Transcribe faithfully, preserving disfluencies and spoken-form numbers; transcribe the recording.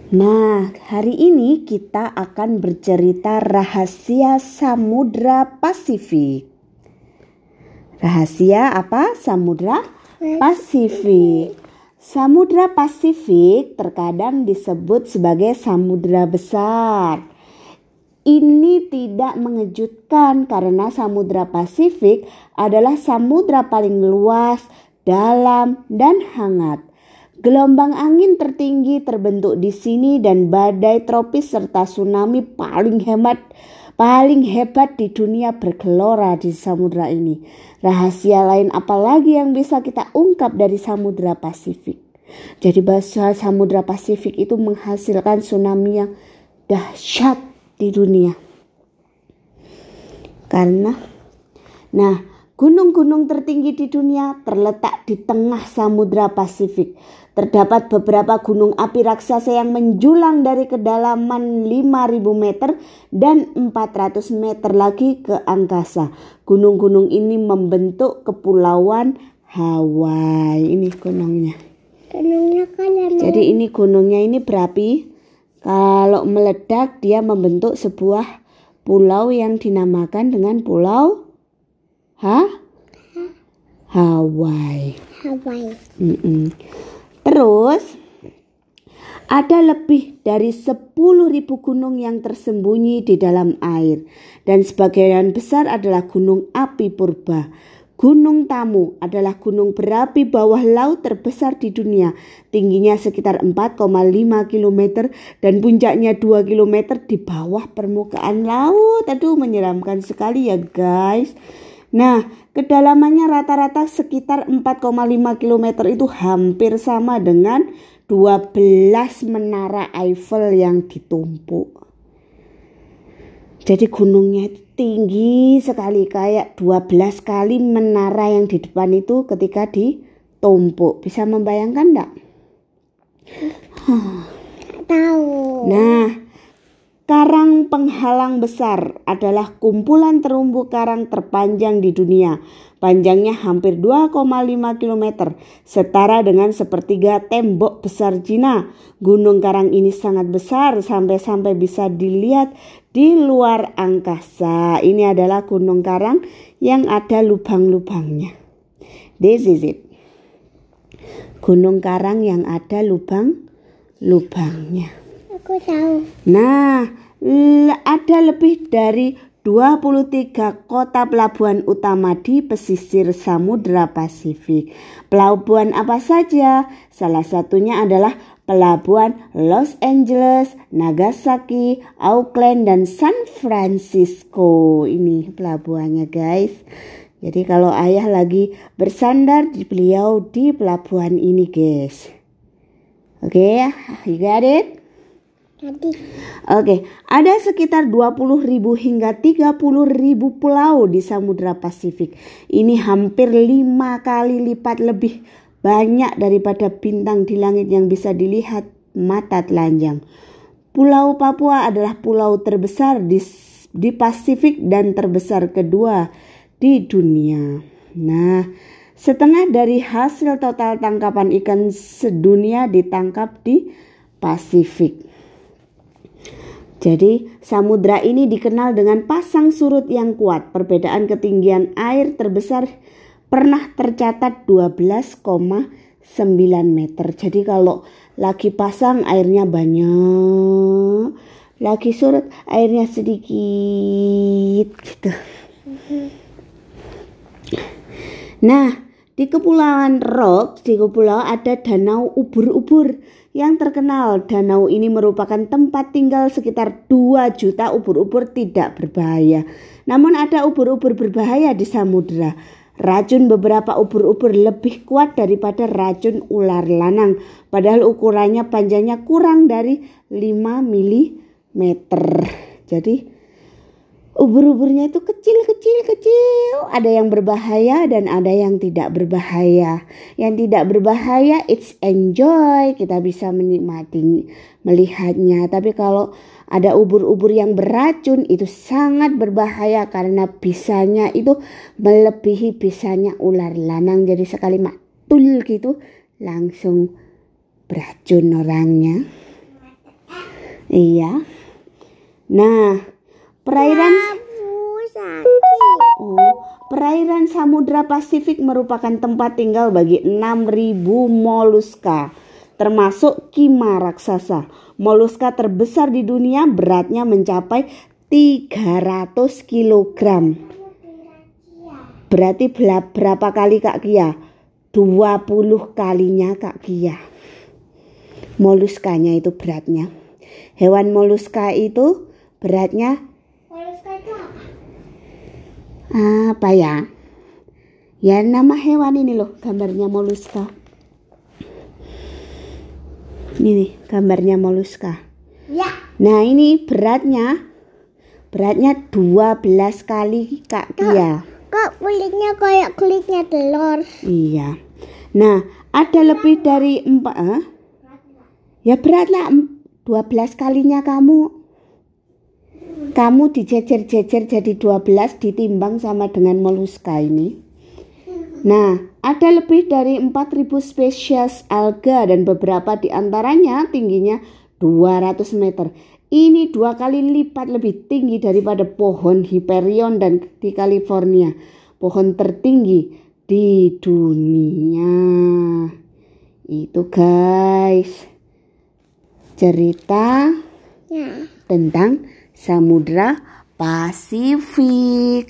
Nah, hari ini kita akan bercerita rahasia Samudra Pasifik. Rahasia apa? Samudra Pasifik. Samudra Pasifik terkadang disebut sebagai samudra besar. Ini tidak mengejutkan karena Samudra Pasifik adalah samudra paling luas, dalam, dan hangat. Gelombang angin tertinggi terbentuk di sini dan badai tropis serta tsunami paling hebat paling hebat di dunia bergelora di samudra ini. Rahasia lain apalagi yang bisa kita ungkap dari Samudra Pasifik? Jadi bahasa Samudra Pasifik itu menghasilkan tsunami yang dahsyat di dunia. Karena nah, gunung-gunung tertinggi di dunia terletak di tengah Samudra Pasifik. Terdapat beberapa gunung api raksasa yang menjulang dari kedalaman lima ribu meter dan empat ratus meter lagi ke angkasa. Gunung-gunung ini membentuk kepulauan Hawaii. Ini gunungnya. Gunungnya kan Jadi ini gunungnya ini berapi. Kalau meledak dia membentuk sebuah pulau yang dinamakan dengan Pulau Ha? Hawaii. Hawaii. Mm-mm. Terus ada lebih dari sepuluh ribu gunung yang tersembunyi di dalam air dan sebagian besar adalah gunung api purba. Gunung Tamu adalah gunung berapi bawah laut terbesar di dunia. Tingginya sekitar empat koma lima kilometer dan puncaknya dua kilometer di bawah permukaan laut. Aduh, menyeramkan sekali ya guys. Nah, kedalamannya rata-rata sekitar empat koma lima kilometer, itu hampir sama dengan dua belas menara Eiffel yang ditumpuk. Jadi gunungnya itu tinggi sekali, kayak dua belas kali menara yang di depan itu ketika ditumpuk. Bisa membayangkan enggak? Huh. Tahu. Nah, karang penghalang besar adalah kumpulan terumbu karang terpanjang di dunia. Panjangnya hampir dua koma lima kilometer, setara dengan sepertiga tembok besar Cina. Gunung karang ini sangat besar sampai-sampai bisa dilihat di luar angkasa. Ini adalah gunung karang yang ada lubang-lubangnya. This is it. Gunung karang yang ada lubang-lubangnya. Aku tahu. Nah, ada lebih dari dua puluh tiga kota pelabuhan utama di pesisir Samudra Pasifik. Pelabuhan apa saja? Salah satunya adalah pelabuhan Los Angeles, Nagasaki, Auckland, dan San Francisco. Ini pelabuhannya guys. Jadi kalau ayah lagi bersandar di beliau di pelabuhan ini guys. Oke, okay, you got it? Tadi. Oke, ada sekitar dua puluh ribu hingga tiga puluh ribu pulau di Samudra Pasifik. Ini hampir lima kali lipat lebih banyak daripada bintang di langit yang bisa dilihat mata telanjang. Pulau Papua adalah pulau terbesar di, di Pasifik dan terbesar kedua di dunia. Nah, setengah dari hasil total tangkapan ikan sedunia ditangkap di Pasifik. Jadi samudra ini dikenal dengan pasang surut yang kuat. Perbedaan ketinggian air terbesar pernah tercatat dua belas koma sembilan meter. Jadi kalau lagi pasang airnya banyak, lagi surut airnya sedikit gitu. Nah, di Kepulauan Rock, di Kepulauan ada danau ubur-ubur yang terkenal. Danau ini merupakan tempat tinggal sekitar dua juta ubur-ubur tidak berbahaya. Namun ada ubur-ubur berbahaya di samudra. Racun beberapa ubur-ubur lebih kuat daripada racun ular lanang. Padahal ukurannya panjangnya kurang dari lima milimeter. Jadi ubur-uburnya itu kecil-kecil-kecil. Ada yang berbahaya dan ada yang tidak berbahaya. Yang tidak berbahaya, it's enjoy. Kita bisa menikmati melihatnya. Tapi kalau ada ubur-ubur yang beracun, itu sangat berbahaya karena bisanya itu melebihi bisanya ular lanang. Jadi sekali matul gitu langsung beracun orangnya. Iya. Nah, perairan Abu sakit. oh, perairan Samudra Pasifik merupakan tempat tinggal bagi enam ribu moluska, termasuk kima raksasa. Moluska terbesar di dunia beratnya mencapai tiga ratus kilogram. Berarti berapa kali Kak Kia? dua puluh kalinya Kak Kia. Moluskanya itu beratnya. Hewan moluska itu beratnya Moluska itu apa? apa ya? Ya nama hewan ini loh, gambarnya moluska. Ini nih, gambarnya moluska. Ya. Nah ini beratnya, beratnya dua belas kali Kak Kia. Kok kulitnya kayak kulitnya telur? Iya. Nah ada lebih dari empat. Eh? Ya berat lah, dua belas kalinya kamu. Kamu dijejer-jejer jadi dua belas ditimbang sama dengan moluska ini. Nah, ada lebih dari empat ribu spesies alga dan beberapa di antaranya tingginya dua ratus meter. Ini dua kali lipat lebih tinggi daripada pohon Hyperion dan di California, pohon tertinggi di dunia. Itu guys, cerita Ya. tentang Samudra Pasifik.